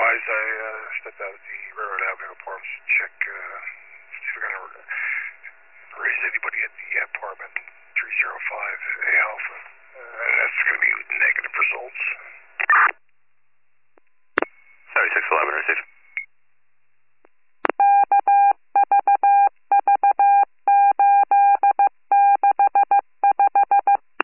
rise, I stepped out at the Railroad Avenue apartments to check, see if we're going to raise anybody at the apartment 305 A Alpha. That's going to be negative results.